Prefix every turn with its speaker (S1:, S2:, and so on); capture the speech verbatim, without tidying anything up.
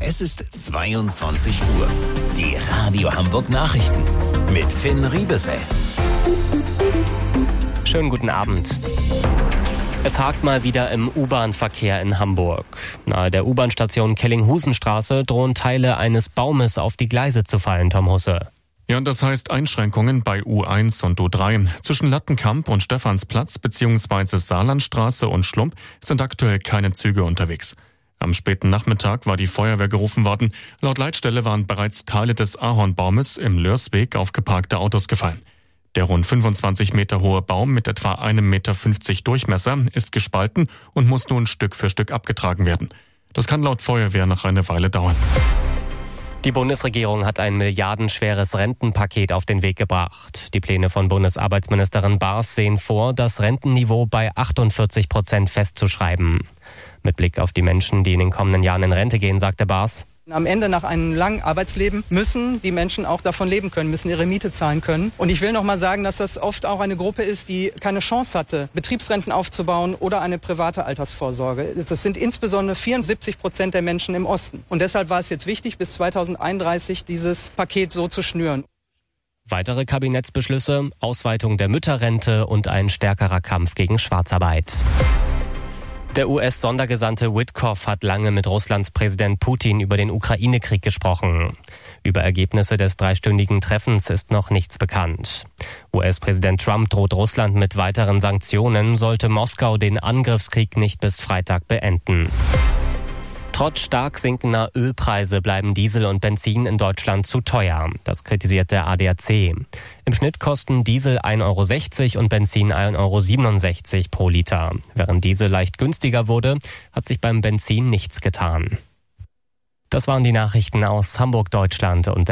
S1: Es ist zweiundzwanzig Uhr. Die Radio Hamburg Nachrichten mit Finn Riebesell.
S2: Schönen guten Abend. Es hakt mal wieder im U-Bahn-Verkehr in Hamburg. Nahe der U-Bahn-Station Kellinghusenstraße drohen Teile eines Baumes auf die Gleise zu fallen, Tom Husse.
S3: Ja, das heißt Einschränkungen bei U eins und U drei. Zwischen Lattenkamp und Stephansplatz bzw. Saarlandstraße und Schlump sind aktuell keine Züge unterwegs. Am späten Nachmittag war die Feuerwehr gerufen worden. Laut Leitstelle waren bereits Teile des Ahornbaumes im Lörsweg auf geparkte Autos gefallen. Der rund fünfundzwanzig Meter hohe Baum mit etwa einem Meter fünfzig Durchmesser ist gespalten und muss nun Stück für Stück abgetragen werden. Das kann laut Feuerwehr noch eine Weile dauern.
S2: Die Bundesregierung hat ein milliardenschweres Rentenpaket auf den Weg gebracht. Die Pläne von Bundesarbeitsministerin Baas sehen vor, das Rentenniveau bei achtundvierzig Prozent festzuschreiben. Mit Blick auf die Menschen, die in den kommenden Jahren in Rente gehen, sagte Baas:
S4: Am Ende nach einem langen Arbeitsleben müssen die Menschen auch davon leben können, müssen ihre Miete zahlen können. Und ich will noch mal sagen, dass das oft auch eine Gruppe ist, die keine Chance hatte, Betriebsrenten aufzubauen oder eine private Altersvorsorge. Das sind insbesondere vierundsiebzig Prozent der Menschen im Osten. Und deshalb war es jetzt wichtig, bis zweitausendeinunddreißig dieses Paket so zu schnüren.
S2: Weitere Kabinettsbeschlüsse: Ausweitung der Mütterrente und ein stärkerer Kampf gegen Schwarzarbeit. Der U S-Sondergesandte Witkoff hat lange mit Russlands Präsident Putin über den Ukraine-Krieg gesprochen. Über Ergebnisse des dreistündigen Treffens ist noch nichts bekannt. U S-Präsident Trump droht Russland mit weiteren Sanktionen, sollte Moskau den Angriffskrieg nicht bis Freitag beenden. Trotz stark sinkender Ölpreise bleiben Diesel und Benzin in Deutschland zu teuer. Das kritisiert der A D A C. Im Schnitt kosten Diesel ein Euro sechzig und Benzin ein Euro siebenundsechzig pro Liter. Während Diesel leicht günstiger wurde, hat sich beim Benzin nichts getan. Das waren die Nachrichten aus Hamburg, Deutschland und der